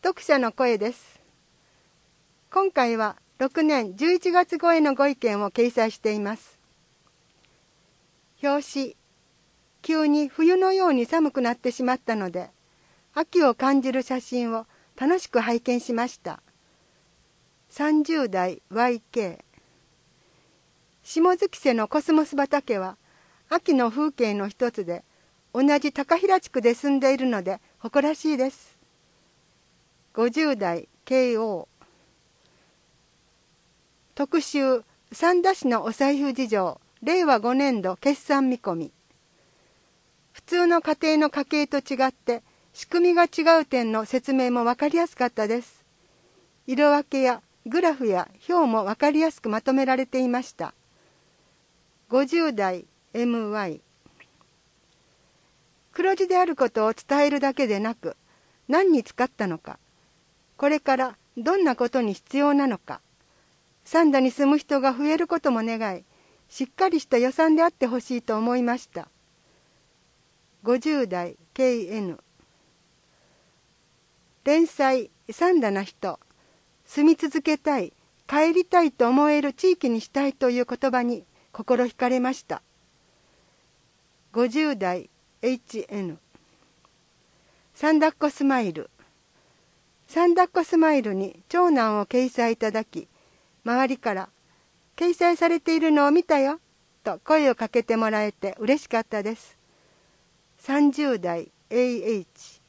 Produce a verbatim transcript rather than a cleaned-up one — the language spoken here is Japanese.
読者の声です。今回はろくねんじゅういちがつ号のご意見を掲載しています。表紙、急に冬のように寒くなってしまったので、秋を感じる写真を楽しく拝見しました。さんじゅう代 ワイケー。下月瀬のコスモス畑は秋の風景の一つで、同じ高平地区で住んでいるので誇らしいです。ごじゅう代 ケーオー。特集、三田市のお財布事情、れいわごねんど決算見込み。普通の家庭の家計と違って仕組みが違う点の説明も分かりやすかったです。色分けやグラフや表も分かりやすくまとめられていました。ごじゅう代 エムワイ。黒字であることを伝えるだけでなく、何に使ったのか、これからどんなことに必要なのか、三田に住む人が増えることも願い、しっかりした予算であってほしいと思いました。ごじゅう代 ケーエヌ。連載、三田な人、住み続けたい、帰りたいと思える地域にしたいという言葉に心惹かれました。ごじゅう代 エイチエヌ。三田っ子スマイル。三田っ子スマイルに長男を掲載いただき、周りから「掲載されているのを見たよ」と声をかけてもらえて嬉しかったです。さんじゅう代 エーエイチ。